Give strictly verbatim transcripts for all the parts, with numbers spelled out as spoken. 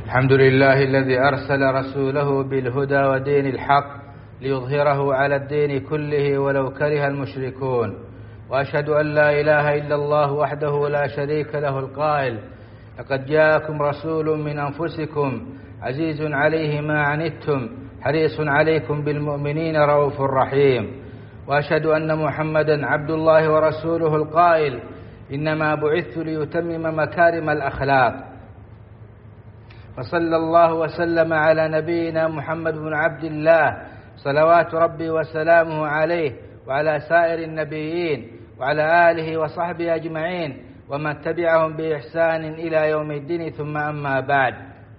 الحمد لله الذي أرسل رسوله بالهدى ودين الحق ليظهره على الدين كله ولو كره المشركون، وأشهد أن لا إله إلا الله وحده لا شريك له القائل: لقد جاءكم رسول من أنفسكم عزيز عليه ما عنتم حريص عليكم بالمؤمنين رؤوف رحيم. وأشهد أن محمدا عبد الله ورسوله القائل: إنما بعثت ليتمم مكارم الأخلاق. فصلى الله وسلم على نبينا محمد بن عبد الله صلوات ربي وسلامه عليه وعلى سائر النبيين وعلى آله وصحبه أجمعين ومن تبعهم بإحسان إلى يوم الدين، ثم أما بعد.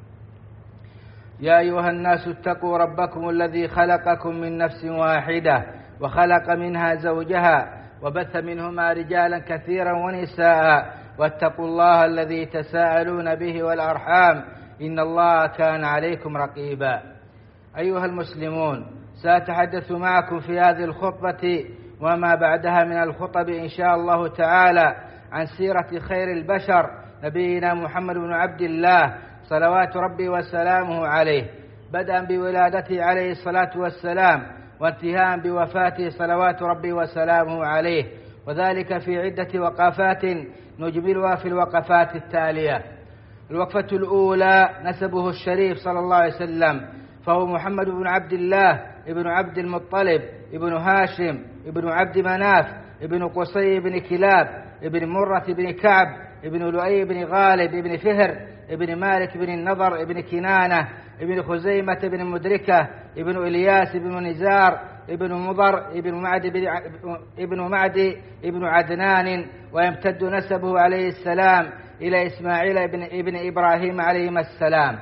يا أيها الناس اتقوا ربكم الذي خلقكم من نفس واحدة وخلق منها زوجها وبث منهما رجالا كثيرا ونساء، واتقوا الله الذي تساءلون به والأرحام إن الله كان عليكم رقيبا. أيها المسلمون، سأتحدث معكم في هذه الخطبة وما بعدها من الخطب إن شاء الله تعالى عن سيرة خير البشر نبينا محمد بن عبد الله صلوات ربي وسلامه عليه، بدءا بولادته عليه الصلاة والسلام وانتهاء بوفاته صلوات ربي وسلامه عليه، وذلك في عدة وقفات نجملها في الوقفات التالية. الوقفة الأولى: نسبه الشريف صلى الله عليه وسلم، فهو محمد بن عبد الله ابن عبد المطلب ابن هاشم ابن عبد مناف ابن قصي بن كلاب ابن مرة بن كعب ابن لؤي بن غالب ابن فهر ابن مالك بن النضر ابن كنانة ابن خزيمة ابن مدركة ابن إلياس ابن نزار ابن مضر ابن معد ابن معد ابن عدنان، ويمتد نسبه عليه السلام إلى إسماعيل ابن, ابن إبراهيم عليهما السلام.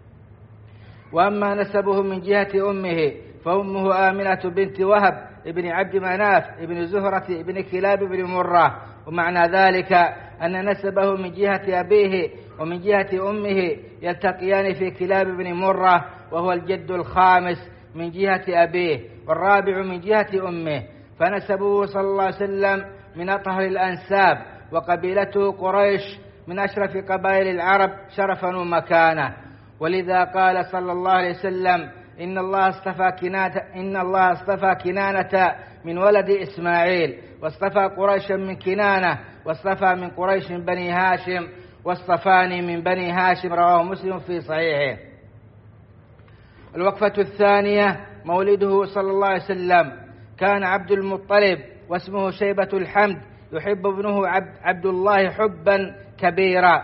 وأما نسبه من جهة أمه فأمه آمنة بنت وهب ابن عبد مناف ابن زهرة ابن كلاب ابن مرة، ومعنى ذلك أن نسبه من جهة أبيه ومن جهة أمه يلتقيان في كلاب بن مرة، وهو الجد الخامس من جهة أبيه والرابع من جهة أمه، فنسبه صلى الله عليه وسلم من أطهر الأنساب، وقبيلته قريش من أشرف قبائل العرب شرفا ومكانة. ولذا قال صلى الله عليه وسلم: إن الله اصطفى كنانة إن الله اصطفى كنانة من ولد إسماعيل، واصطفى قريشا من كنانة، واصطفى من قريش من بني هاشم، واصطفاني من بني هاشم. رواه مسلم في صحيحه. الوقفة الثانية: مولده صلى الله عليه وسلم. كان عبد المطلب واسمه شيبة الحمد يحب ابنه عبد, عبد الله حبا كبيرا.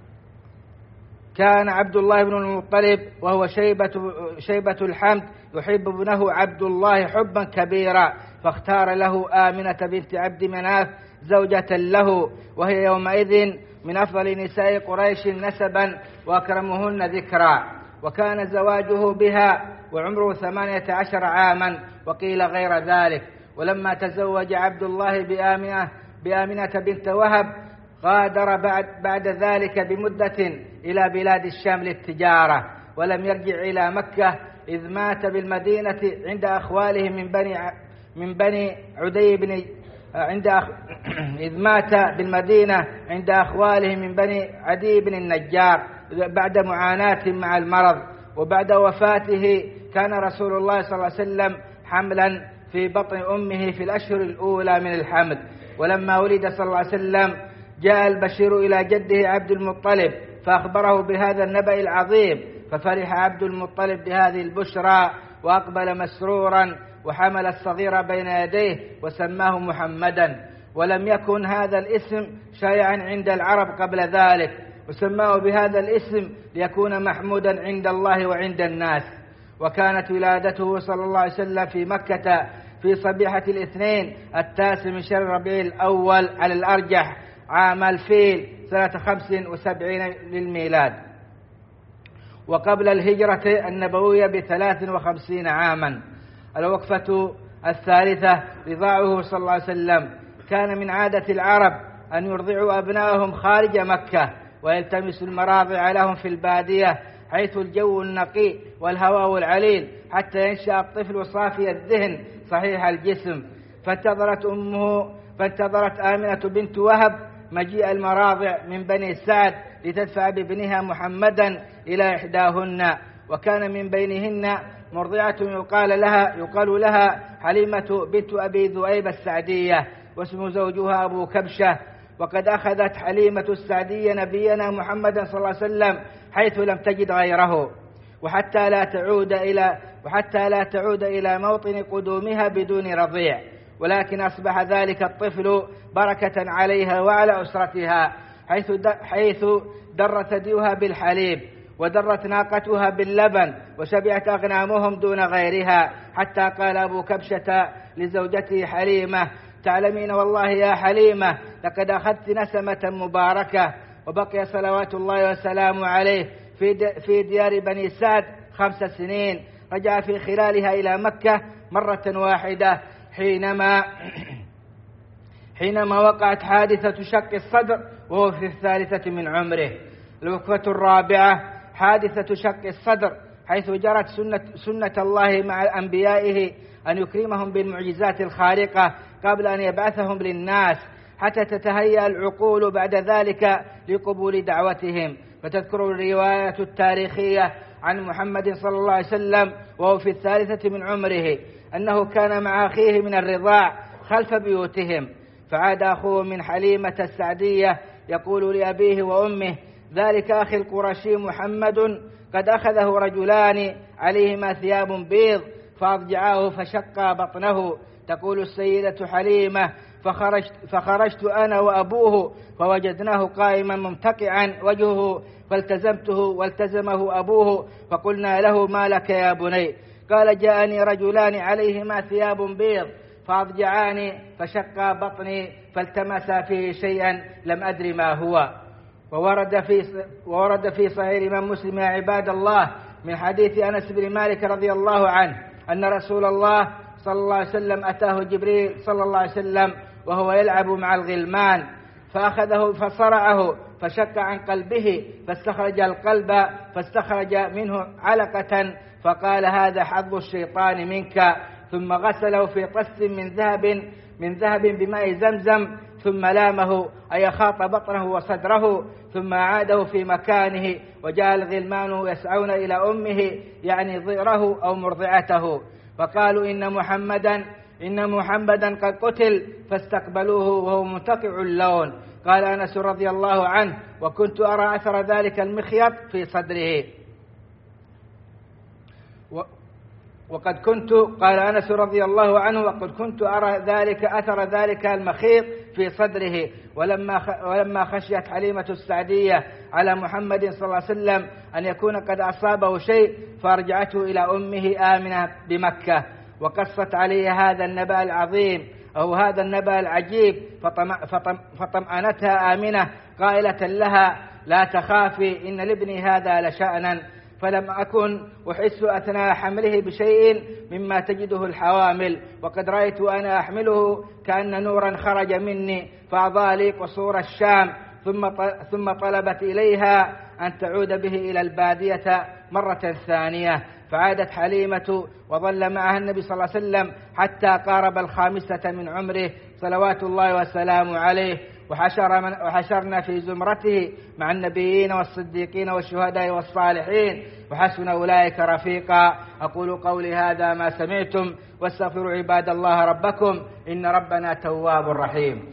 كان عبد الله بن المطلب وهو شيبة, شيبة الحمد يحب ابنه عبد الله حبا كبيرا، فاختار له آمنة بنت عبد مناف زوجة له، وهي يومئذ من أفضل نساء قريش نسبا وأكرمهن ذكرا، وكان زواجه بها وعمره ثمانية عشر عاما، وقيل غير ذلك. ولما تزوج عبد الله بآمنة, بآمنة بنت وهب غادر بعد, بعد ذلك بمدة إلى بلاد الشام للتجارة، ولم يرجع إلى مكة، إذ مات بالمدينة عند أخواله من بني من بني عدي بن عند أخ... إذ مات بالمدينة عند أخواله من بني عدي بن النجار بعد معاناة مع المرض. وبعد وفاته كان رسول الله صلى الله عليه وسلم حملا في بطن أمه في الأشهر الأولى من الحمل. ولما ولد صلى الله عليه وسلم جاء البشير إلى جده عبد المطلب فأخبره بهذا النبأ العظيم، ففرح عبد المطلب بهذه البشرى وأقبل مسرورا، وحمل الصغير بين يديه وسماه محمدا. ولم يكن هذا الاسم شائعا عند العرب قبل ذلك، وسماه بهذا الاسم ليكون محمودا عند الله وعند الناس. وكانت ولادته صلى الله عليه وسلم في مكة في صبيحة الاثنين التاسع من شهر ربيع الأول على الأرجح عام الفيل سنة خمس وسبعين للميلاد، وقبل الهجرة النبوية بثلاث وخمسين عاما. الوقفة الثالثة: رضاعه صلى الله عليه وسلم. كان من عادة العرب أن يرضعوا أبنائهم خارج مكة، ويلتمسوا المراضع لهم في البادية حيث الجو النقي والهواء العليل، حتى ينشأ الطفل صافي الذهن صحيح الجسم. فانتظرت أمه فانتظرت آمنة بنت وهب مجيء المراضع من بني سعد لتدفع بابنها محمدا إلى إحداهن، وكان من بينهن مرضعة يقال لها يقال لها حليمة بنت أبي ذؤيب السعدية، واسم زوجها أبو كبشة. وقد أخذت حليمة السعدية نبينا محمدا صلى الله عليه وسلم حيث لم تجد غيره، وحتى لا تعود إلى وحتى لا تعود إلى موطن قدومها بدون رضيع، ولكن أصبح ذلك الطفل بركة عليها وعلى أسرتها، حيث حيث در ثديها بالحليب، ودرت ناقتها باللبن، وشبعت أغنامهم دون غيرها، حتى قال أبو كبشة لزوجته حليمة: تعلمين والله يا حليمة لقد أخذت نسمة مباركة. وبقي صلوات الله وسلامه عليه في ديار بني سعد خمس سنين، رجع في خلالها إلى مكة مرة واحدة حينما حينما وقعت حادثة شق الصدر وهو في الثالثة من عمره. الوقفة الرابعة حادثة شق الصدر، حيث جرت سنة, سنة الله مع أنبيائه أن يكرمهم بالمعجزات الخارقة قبل أن يبعثهم للناس، حتى تتهيأ العقول بعد ذلك لقبول دعوتهم. فتذكر الرواية التاريخية عن محمد صلى الله عليه وسلم وهو في الثالثة من عمره أنه كان مع أخيه من الرضاع خلف بيوتهم، فعاد أخوه من حليمة السعدية يقول لأبيه وأمه: ذلك أخي القرشي محمد قد أخذه رجلان عليهما ثياب بيض فأضجعاه فشق بطنه. تقول السيدة حليمة: فخرجت, فخرجت أنا وأبوه فوجدناه قائما ممتقعا وجهه، فالتزمته والتزمه أبوه، فقلنا له: ما لك يا بني؟ قال: جاءني رجلان عليهما ثياب بيض فأضجعاني فشق بطني فالتمسا فيه شيئا لم أدري ما هو. وورد في وورد في صحيح الإمام مسلم يا عباد الله من حديث أنس بن مالك رضي الله عنه أن رسول الله صلى الله عليه وسلم أتاه جبريل صلى الله عليه وسلم وهو يلعب مع الغلمان، فأخذه فصرعه فشق عن قلبه، فاستخرج القلب فاستخرج منه علقة، فقال: هذا حظ الشيطان منك. ثم غسله في طس من ذهب من ذهب بماء زمزم، ثم لامه أي خاط بطنه وصدره، ثم عاده في مكانه. وجاء الغلمان يسعون إلى أمه يعني ضئره أو مرضعته، فقالوا: إن محمدا إن محمدا قد قتل، فاستقبلوه وهو منتقع اللون. قال أنس رضي الله عنه: وكنت أرى أثر ذلك المخيط في صدره. و وقد كنت قال أنس رضي الله عنه: وقد كنت أرى ذلك أثر ذلك المخيط في صدره. ولما ولما خشيت حليمة السعدية على محمد صلى الله عليه وسلم أن يكون قد أصابه شيء، فأرجعته إلى أمه آمنة بمكة، وقصت عليه هذا النبأ العظيم أو هذا النبأ العجيب، فطمأنتها آمنة قائلة لها: لا تخافي، إن لابني هذا لشأنا، فلم أكن أحس أثناء حمله بشيء مما تجده الحوامل، وقد رأيت أنا أحمله كأن نورا خرج مني فأضاء لي قصور الشام. ثم ثم طلبت إليها أن تعود به إلى البادية مرة ثانية، فعادت حليمة وظل معها النبي صلى الله عليه وسلم حتى قارب الخامسة من عمره صلوات الله وسلامه عليه، وحشر من وحشرنا في زمرته مع النبيين والصديقين والشهداء والصالحين، وحسن أولئك رفيقا. أقول قولي هذا ما سمعتم، واستغفروا عباد الله ربكم، إن ربنا تواب رحيم.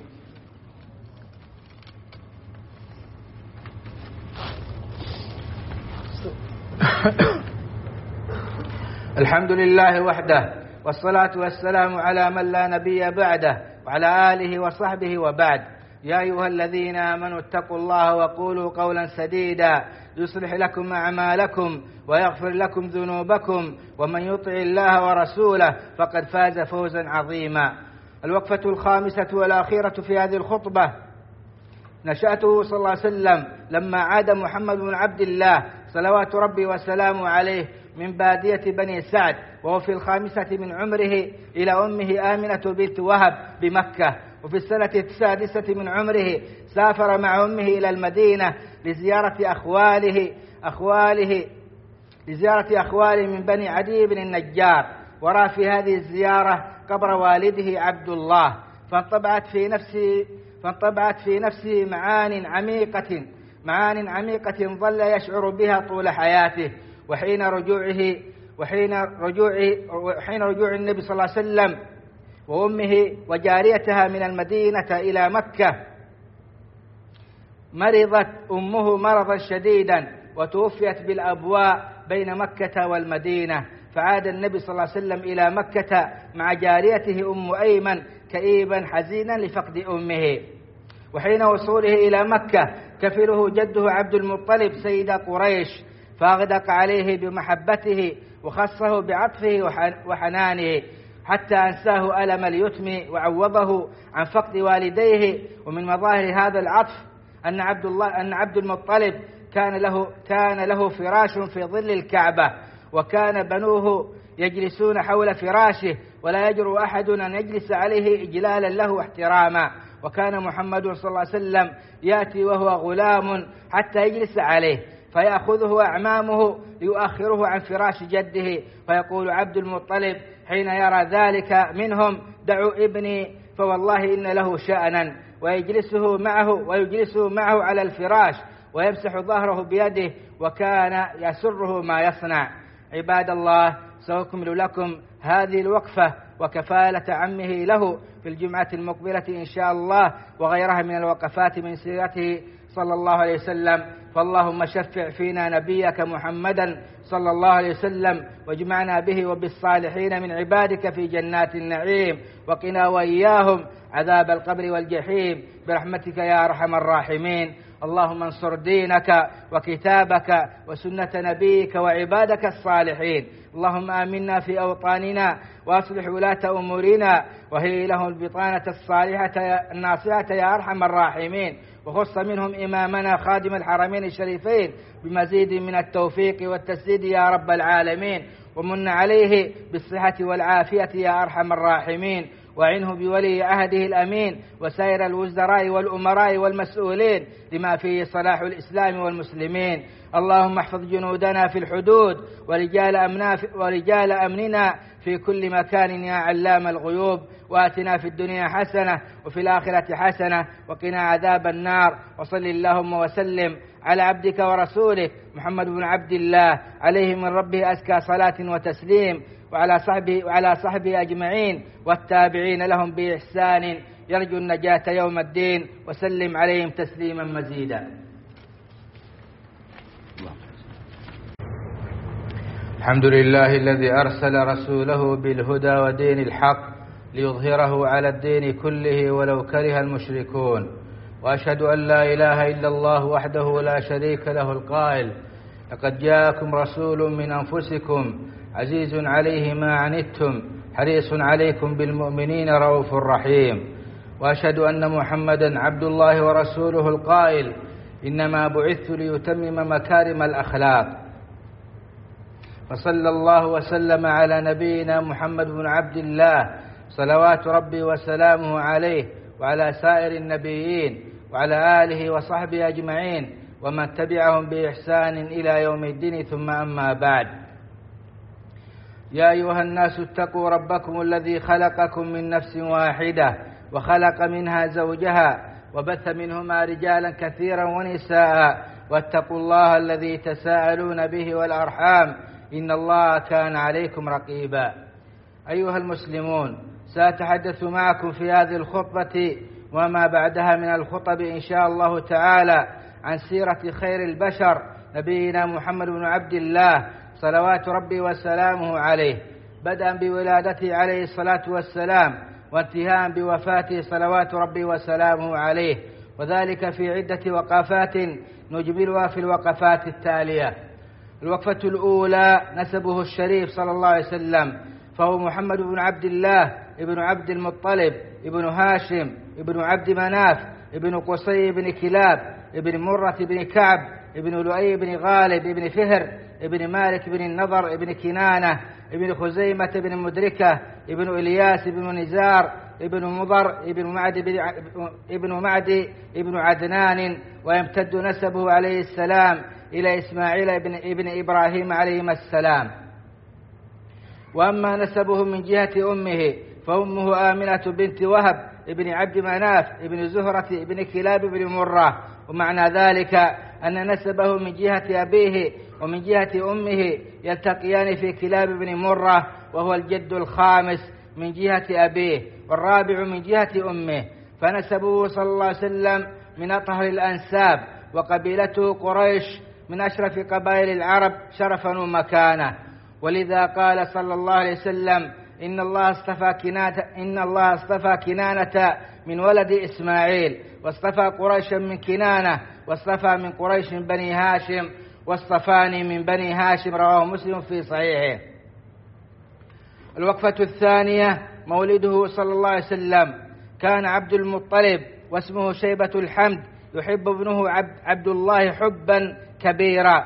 الحمد لله وحده، والصلاة والسلام على من لا نبي بعده، وعلى آله وصحبه وبعد. يا أيها الذين آمنوا اتقوا الله وقولوا قولا سديدا يصلح لكم أعمالكم ويغفر لكم ذنوبكم، ومن يطع الله ورسوله فقد فاز فوزا عظيما. الوقفة الخامسة والأخيرة في هذه الخطبة نشأته صلى الله عليه وسلم لما عاد محمد بن عبد الله صلوات ربي وسلامه عليه من بادية بني سعد وهو في الخامسة من عمره إلى أمه آمنة بنت وهب بمكة. وفي السنة السادسة من عمره سافر مع أمه إلى المدينة لزيارة أخواله أخواله لزيارة أخواله من بني عدي بن النجار، ورأى في هذه الزيارة قبر والده عبد الله، فانطبعت في نفسه فانطبعت في نفسه معان عميقة معان عميقة ظل يشعر بها طول حياته. وحين رجوعه وحين رجوعه وحين رجوع النبي صلى الله عليه وسلم وأمه وجاريتها من المدينة إلى مكة، مرضت أمه مرضا شديدا وتوفيت بالأبواء بين مكة والمدينة، فعاد النبي صلى الله عليه وسلم إلى مكة مع جاريته أم أيمن كئيبا حزينا لفقد أمه. وحين وصوله إلى مكة كفله جده عبد المطلب سيد قريش، فأغدق عليه بمحبته وخصه بعطفه وحنانه حتى أنساه ألم اليتم وعوضه عن فقد والديه. ومن مظاهر هذا العطف أن عبد الله أن عبد المطلب كان له كان له فراش في ظل الكعبة، وكان بنوه يجلسون حول فراشه ولا يجرؤ أحد أن يجلس عليه إجلالا له واحتراما. وكان محمد صلى الله عليه وسلم يأتي وهو غلام حتى يجلس عليه، فيأخذه أعمامه ليؤخره عن فراش جده، فيقول عبد المطلب حين يرى ذلك منهم: دعوا ابني فوالله إن له شأنا. ويجلسه معه ويجلسه معه على الفراش ويمسح ظهره بيده، وكان يسره ما يصنع. عباد الله، سأكمل لكم هذه الوقفة وكفالة عمه له في الجمعة المقبلة إن شاء الله، وغيرها من الوقفات من سيرته صلى الله عليه وسلم. فاللهم شفع فينا نبيك محمدا صلى الله عليه وسلم، واجمعنا به وبالصالحين من عبادك في جنات النعيم، وقنا وإياهم عذاب القبر والجحيم برحمتك يا أرحم الراحمين. اللهم انصر دينك وكتابك وسنة نبيك وعبادك الصالحين. اللهم آمنا في أوطاننا وأصلح ولاة أمورنا، وهي لهم البطانة الصالحة الناصحة يا أرحم الراحمين. وخص منهم إمامنا خادم الحرمين الشريفين بمزيد من التوفيق والتسديد يا رب العالمين، ومن عليه بالصحة والعافية يا أرحم الراحمين. وعنه بولي عهده الأمين وسائر الوزراء والأمراء والمسؤولين لما فيه صلاح الإسلام والمسلمين. اللهم احفظ جنودنا في الحدود ورجال أمننا ورجال أمننا في كل مكان يا علام الغيوب، وآتنا في الدنيا حسنة وفي الآخرة حسنة وقنا عذاب النار. وصل اللهم وسلم على عبدك ورسولك محمد بن عبد الله عليه من ربه أزكى صلاة وتسليم، وعلى صحبه وعلى صحبه أجمعين والتابعين لهم بإحسان يرجو النجاة يوم الدين، وسلم عليهم تسليما مزيدا. الحمد لله الذي أرسل رسوله بالهدى ودين الحق ليظهره على الدين كله ولو كره المشركون، وأشهد أن لا إله إلا الله وحده لا شريك له القائل: لقد جاءكم رسول من أنفسكم عزيز عليه ما عنتم حريص عليكم بالمؤمنين رؤوف رحيم. وأشهد أن محمدا عبد الله ورسوله القائل: إنما بعثت ليتمم مكارم الأخلاق. فصلى الله وسلم على نبينا محمد بن عبد الله صلوات ربي وسلامه عليه وعلى سائر النبيين وعلى آله وصحبه أجمعين ومن تبعهم بإحسان إلى يوم الدين، ثم أما بعد. يا أيها الناس اتقوا ربكم الذي خلقكم من نفس واحدة وخلق منها زوجها وبث منهما رجالا كثيرا ونساء، واتقوا الله الذي تساءلون به والأرحام إن الله كان عليكم رقيبا. أيها المسلمون، سأتحدث معكم في هذه الخطبة وما بعدها من الخطب إن شاء الله تعالى عن سيرة خير البشر نبينا محمد بن عبد الله صلوات ربي وسلامه عليه، بدءا بولادته عليه الصلاة والسلام وانتهاء بوفاته صلوات ربي وسلامه عليه، وذلك في عدة وقفات نجملها في الوقفات التالية. الوقفة الأولى: نسبه الشريف صلى الله عليه وسلم، فهو محمد بن عبد الله ابن عبد المطلب ابن هاشم ابن عبد مناف ابن قصي بن كلاب ابن مرة بن كعب ابن لؤي بن غالب ابن فهر ابن مالك بن النضر ابن كنانة ابن خزيمة بن مدركة ابن إلياس ابن نزار ابن مضر ابن معد ابن معد ابن عدنان، ويمتد نسبه عليه السلام إلى إسماعيل ابن, ابن إبراهيم عليهما السلام. وأما نسبه من جهة أمه فأمه آمنة بنت وهب ابن عبد مناف ابن زهرة ابن كلاب ابن مرة، ومعنى ذلك أن نسبه من جهة أبيه ومن جهة أمه يلتقيان في كلاب بن مرة، وهو الجد الخامس من جهة أبيه والرابع من جهة أمه، فنسبه صلى الله عليه وسلم من أطهر الأنساب، وقبيلته قريش من أشرف قبائل العرب شرفا ومكانة. ولذا قال صلى الله عليه وسلم إن الله اصطفى كنانة, إن الله اصطفى كنانة من ولد إسماعيل، واصطفى قريشا من كنانة، واصطفى من قريش من بني هاشم، واصطفاني من بني هاشم. رواه مسلم في صحيحه. الوقفة الثانية مولده صلى الله عليه وسلم. كان عبد المطلب واسمه شيبة الحمد يحب ابنه عبد, عبد الله حبا كبيرا.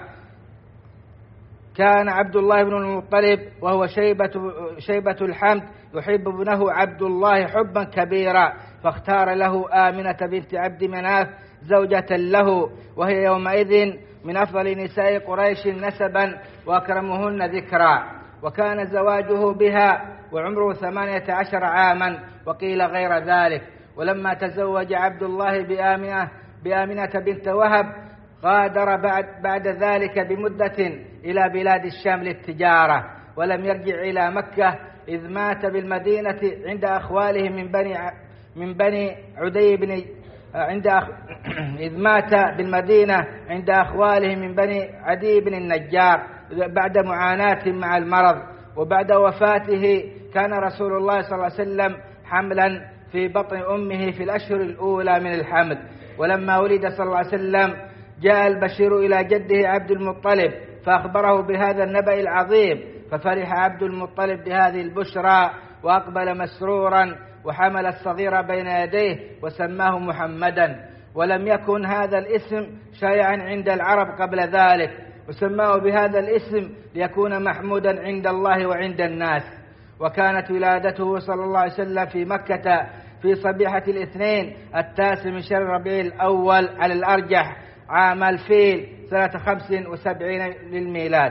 كان عبد الله بن المطلب وهو شيبة, شيبة الحمد يحب ابنه عبد الله حبا كبيرا، فاختار له آمنة بنت عبد مناف زوجة له، وهي يومئذ من أفضل نساء قريش نسبا وأكرمهن ذكرا. وكان زواجه بها وعمره ثمانية عشر عاما، وقيل غير ذلك. ولما تزوج عبد الله بآمنة, بآمنة بنت وهب غادر بعد, بعد ذلك بمدة إلى بلاد الشام للتجارة، ولم يرجع إلى مكة، إذ مات بالمدينة عند أخواله من بني من بني عدي بن عند أخ... إذ مات بالمدينة عند أخواله من بني عدي بن النجار بعد معاناة مع المرض. وبعد وفاته كان رسول الله صلى الله عليه وسلم حملا في بطن أمه في الأشهر الأولى من الحمل. ولما ولد صلى الله عليه وسلم جاء البشير إلى جده عبد المطلب فأخبره بهذا النبأ العظيم، ففرح عبد المطلب بهذه البشرى وأقبل مسرورا، وحمل الصغير بين يديه وسماه محمدا. ولم يكن هذا الاسم شائعا عند العرب قبل ذلك، وسماه بهذا الاسم ليكون محمودا عند الله وعند الناس. وكانت ولادته صلى الله عليه وسلم في مكة في صبيحة الاثنين التاسع من شهر ربيع الأول على الأرجح عام الفيل سنة خمس وسبعين للميلاد،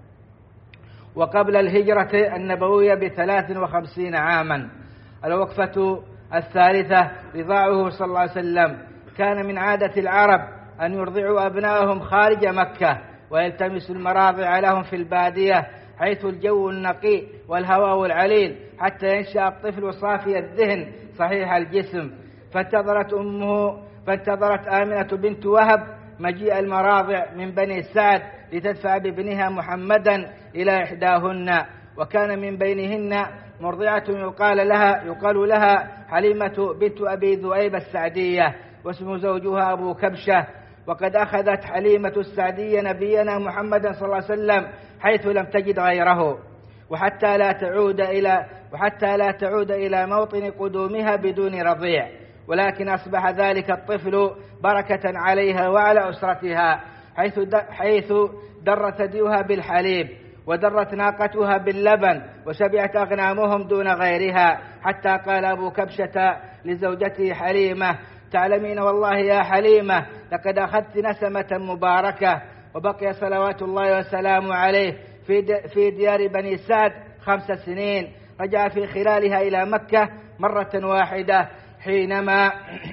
وقبل الهجرة النبوية بثلاث وخمسين عاما. الوقفة الثالثة رضاعه صلى الله عليه وسلم. كان من عادة العرب أن يرضعوا أبنائهم خارج مكة، ويلتمسوا المراضع لهم في البادية حيث الجو النقي والهواء العليل، حتى ينشأ الطفل صافي الذهن صحيح الجسم. فانتظرت أمه فانتظرت آمنة بنت وهب مجيء المراضع من بني سعد لتدفع بابنها محمدا إلى إحداهن، وكان من بينهن مرضعة يقال لها يقال لها حليمة بنت أبي ذؤيب السعدية، واسم زوجها أبو كبشة. وقد أخذت حليمة السعدية نبينا محمدا صلى الله عليه وسلم حيث لم تجد غيره، وحتى لا تعود إلى وحتى لا تعود إلى موطن قدومها بدون رضيع، ولكن أصبح ذلك الطفل بركة عليها وعلى أسرتها، حيث حيث در ثديها بالحليب، ودرت ناقتها باللبن، وشبعت أغنامهم دون غيرها، حتى قال أبو كبشة لزوجته حليمة: تعلمين والله يا حليمة لقد أخذت نسمة مباركة. وبقي صلوات الله وسلامه عليه في ديار بني سعد خمس سنين، رجع في خلالها إلى مكة مرة واحدة حينما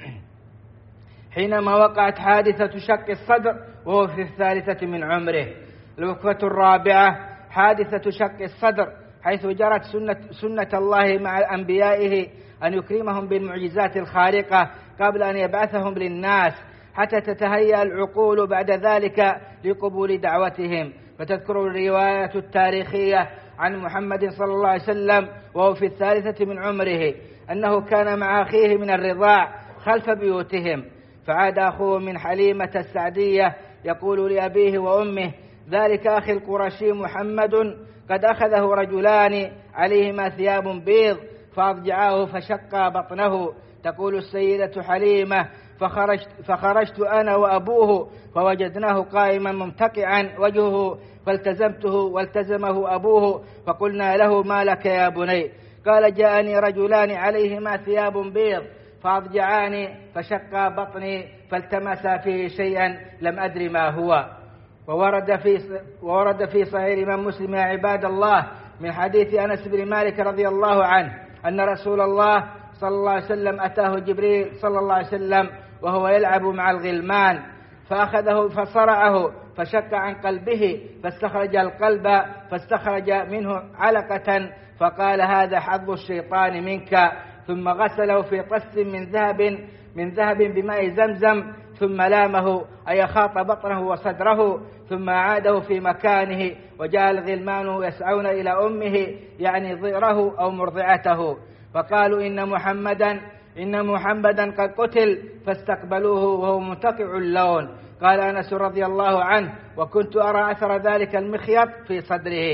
حينما وقعت حادثة شق الصدر وهو في الثالثة من عمره. الوقفة الرابعة حادثة شق الصدر، حيث جرت سنة, سنة الله مع أنبيائه أن يكرمهم بالمعجزات الخارقة قبل أن يبعثهم للناس، حتى تتهيأ العقول بعد ذلك لقبول دعوتهم. فتذكر الرواية التاريخية عن محمد صلى الله عليه وسلم وهو في الثالثة من عمره أنه كان مع أخيه من الرضاع خلف بيوتهم، فعاد أخوه من حليمة السعدية يقول لأبيه وأمه: ذلك أخي القرشي محمد قد أخذه رجلان عليهما ثياب بيض فأضجعاه فشق بطنه. تقول السيدة حليمة: فخرجت, فخرجت أنا وأبوه فوجدناه قائما ممتقعا وجهه، فالتزمته والتزمه أبوه، فقلنا له: ما لك يا بني؟ قال: جاءني رجلان عليهما ثياب بيض فأضجعاني فشق بطني فالتمسا فيه شيئا لم أدري ما هو. وورد في وورد في صحيح الإمام مسلم يا عباد الله من حديث أنس بن مالك رضي الله عنه أن رسول الله صلى الله عليه وسلم أتاه جبريل صلى الله عليه وسلم وهو يلعب مع الغلمان، فأخذه فصرعه فشق عن قلبه، فاستخرج القلب فاستخرج منه علقة، فقال هذا حظ الشيطان منك، ثم غسله في طس من ذهب من ذهب بماء زمزم، ثم لامه أي خاط بطنه وصدره، ثم أعاده في مكانه. وجاء الغلمان يسعون إلى أمه يعني ضئره أو مرضعته، فقالوا إن محمدا إن محمدا قد قتل، فاستقبلوه وهو منتقع اللون. قال أنس رضي الله عنه: وكنت أرى أثر ذلك المخيط في صدره.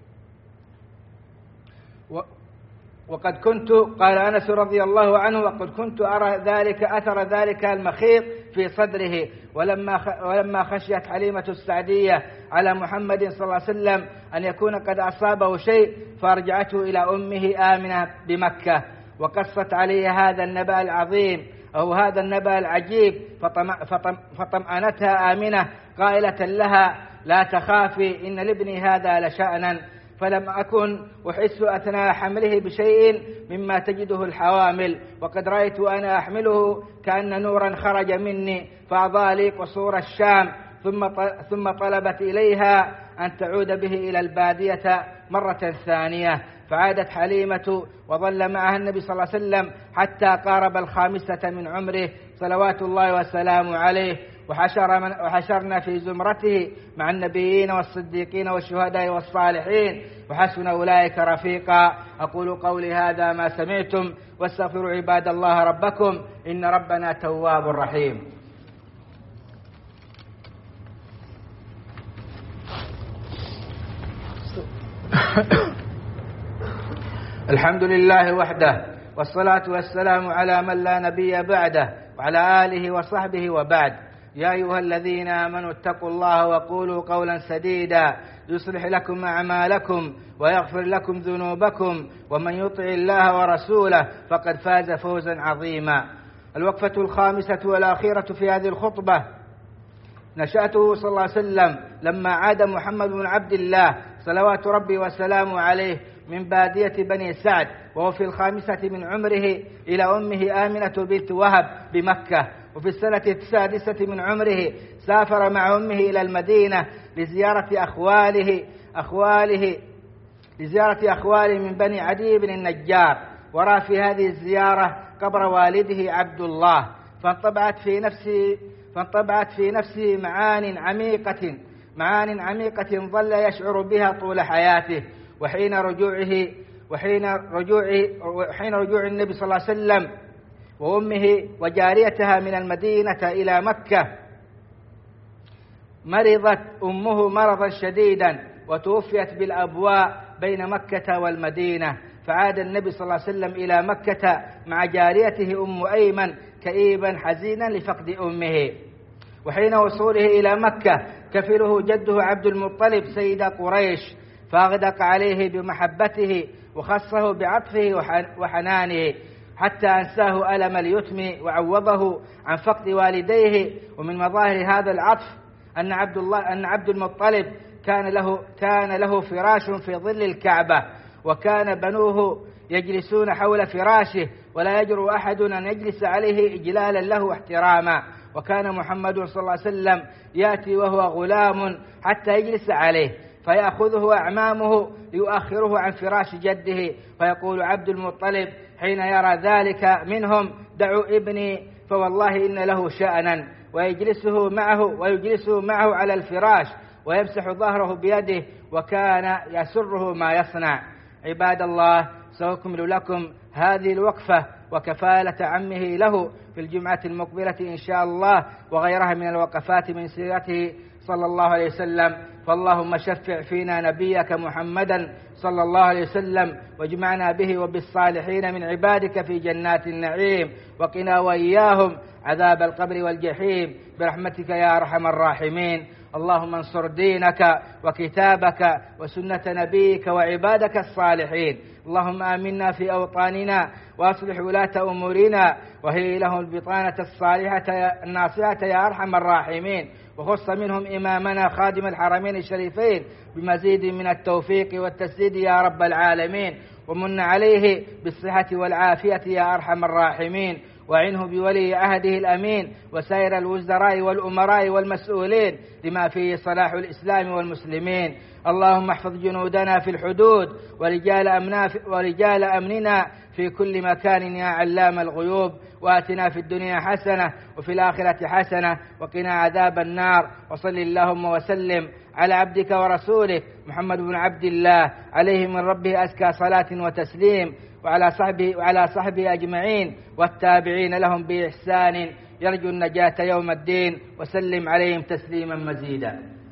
وقد كنت قال أنس رضي الله عنه: وقد كنت أرى ذلك أثر ذلك المخيط في صدره. ولما ولما خشيت حليمة السعدية على محمد صلى الله عليه وسلم أن يكون قد أصابه شيء، فأرجعته إلى أمه آمنة بمكة، وقصت عليه هذا النبأ العظيم أو هذا النبأ العجيب، فطمأنتها آمنة قائلة لها: لا تخافي، إن لابني هذا لشأنا، فلم أكن أحس أثناء حمله بشيء مما تجده الحوامل، وقد رأيت أنا أحمله كأن نورا خرج مني فأضاء لي قصور الشام. ثم ثم طلبت إليها أن تعود به إلى البادية مرة ثانية، فعادت حليمة وظل معها النبي صلى الله عليه وسلم حتى قارب الخامسة من عمره صلوات الله وسلامه عليه، وحشر من وحشرنا في زمرته مع النبيين والصديقين والشهداء والصالحين، وحسن أولئك رفيقا. أقول قولي هذا ما سمعتم، واستغفروا عباد الله ربكم، إن ربنا تواب رحيم. الحمد لله وحده، والصلاة والسلام على من لا نبي بعده، وعلى آله وصحبه وبعد. يا أيها الذين آمنوا اتقوا الله وقولوا قولا سديدا يصلح لكم أعمالكم ويغفر لكم ذنوبكم، ومن يطع الله ورسوله فقد فاز فوزا عظيما. الوقفة الخامسة والأخيرة في هذه الخطبة نشأته صلى الله عليه وسلم لما عاد محمد بن عبد الله صلوات ربي وسلامه عليه من بادية بني سعد، وهو في الخامسة من عمره، إلى أمه آمنة بنت وهب بمكة. وفي السنة السادسة من عمره سافر مع أمه إلى المدينة لزيارة أخواله أخواله لزيارة أخواله من بني عدي بن النجار، ورأى في هذه الزيارة قبر والده عبد الله، فانطبعت في نفسه فانطبعت في نفسه معان عميقة معان عميقة ظل يشعر بها طول حياته. وحين رجوعه وحين رجوعه وحين رجوع النبي صلى الله عليه وسلم وأمه وجاريتها من المدينة إلى مكة، مرضت أمه مرضا شديدا وتوفيت بالأبواء بين مكة والمدينة، فعاد النبي صلى الله عليه وسلم إلى مكة مع جاريته أم أيمن كئيبا حزينا لفقد أمه. وحين وصوله إلى مكة كفله جده عبد المطلب سيد قريش، فأغدق عليه بمحبته وخصه بعطفه وحنانه، حتى أنساه ألم اليتم وعوضه عن فقد والديه. ومن مظاهر هذا العطف أن عبد الله أن عبد المطلب كان له كان له فراش في ظل الكعبة، وكان بنوه يجلسون حول فراشه، ولا يجرؤ أحد أن يجلس عليه إجلالا له واحتراما. وكان محمد صلى الله عليه وسلم يأتي وهو غلام حتى يجلس عليه، فيأخذه أعمامه ليؤخره عن فراش جده، فيقول عبد المطلب حين يرى ذلك منهم: دعوا ابني فوالله إن له شأنا، ويجلسه معه ويجلسه معه على الفراش ويمسح ظهره بيده، وكان يسره ما يصنع. عباد الله، سأكمل لكم هذه الوقفة وكفالة عمه له في الجمعة المقبلة إن شاء الله، وغيرها من الوقفات من سيرته صلى الله عليه وسلم. فاللهم شفع فينا نبيك محمدا صلى الله عليه وسلم، واجمعنا به وبالصالحين من عبادك في جنات النعيم، وقنا وإياهم عذاب القبر والجحيم برحمتك يا أرحم الراحمين. اللهم انصر دينك وكتابك وسنة نبيك وعبادك الصالحين. اللهم آمنا في أوطاننا وأصلح ولاة أمورنا، وهي لهم البطانة الصالحة الناصحة يا أرحم الراحمين. وخص منهم إمامنا خادم الحرمين الشريفين بمزيد من التوفيق والتسديد يا رب العالمين، ومن عليه بالصحة والعافية يا أرحم الراحمين. وعنه بولي عهده الأمين وسائر الوزراء والأمراء والمسؤولين لما فيه صلاح الإسلام والمسلمين. اللهم احفظ جنودنا في الحدود ورجال أمنا ورجال أمننا في كل مكان يا علام الغيوب، وآتنا في الدنيا حسنة وفي الآخرة حسنة وقنا عذاب النار. وصل اللهم وسلم على عبدك ورسولك محمد بن عبد الله عليه من ربه أزكى صلاة وتسليم، وعلى صحبه وعلى صحبه أجمعين والتابعين لهم بإحسان يرجو النجاة يوم الدين، وسلم عليهم تسليما مزيدا.